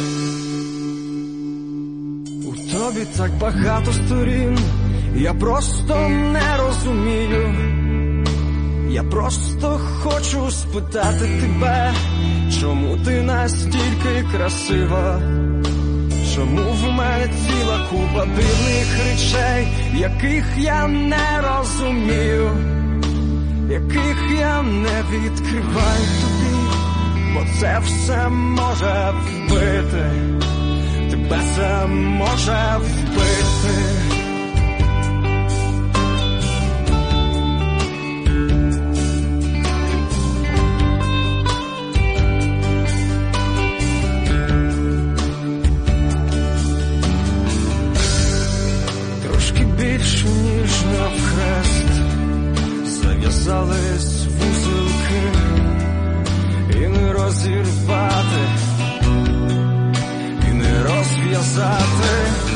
У тобі так багато сторін, я просто не розумію. Я просто хочу спитати тебе, чому ти настільки красива? Чому в мене ціла купа дивних речей, яких я не розумію, яких я не відкриваю тобі, бо це все може вбити, тебе це може вбити. Більше, ніж навхрест, зав'язались вузелки, і не розірвати, і не розв'язати,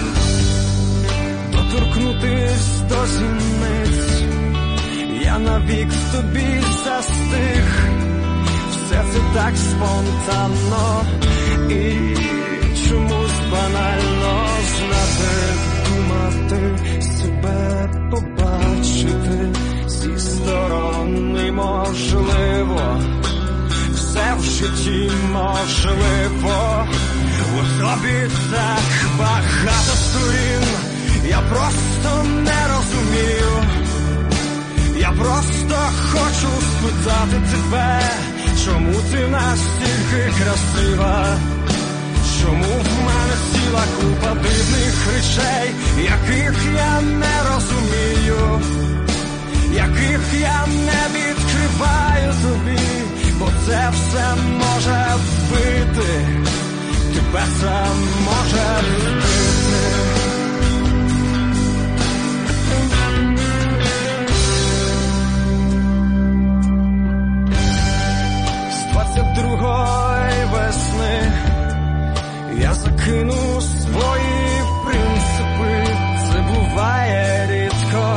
доторкнутись до зіниць, я навік в тобі застиг, все це так спонтанно і чомусь банально знати, думати, себе побачити зі сторони можливо, все в житті можливо, у тобі так багато сторін, я просто не розумію, я просто хочу спитати тебе, чому ти настільки красива? Чому в мене ціла купа дивних речей, яких я не розумію, яких я не відкриваю тобі, бо це все може вбити, тебе це може вбити. З 22-ї весни я закину свої принципи, це буває рідко,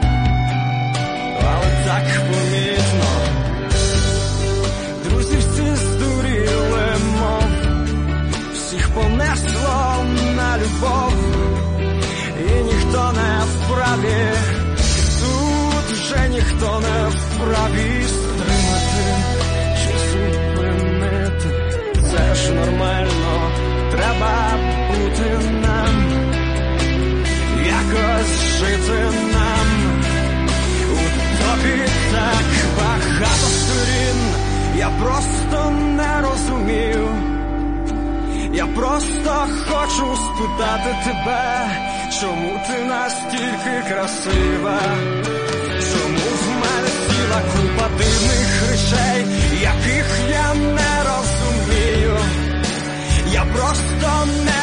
але так помітно. Друзі всі здуріли, мов всіх понесло на любов, і ніхто не вправі, тут вже ніхто не вправі стримати чи зупинити, це ж нормально. Треба бути нам, якось жити нам. У тобі так багато сторін, я просто не розумію. Я просто хочу спитати тебе, чому ти настільки красива? Чому в мене ціла купа дивних речей, яких я не розумію? Я просто не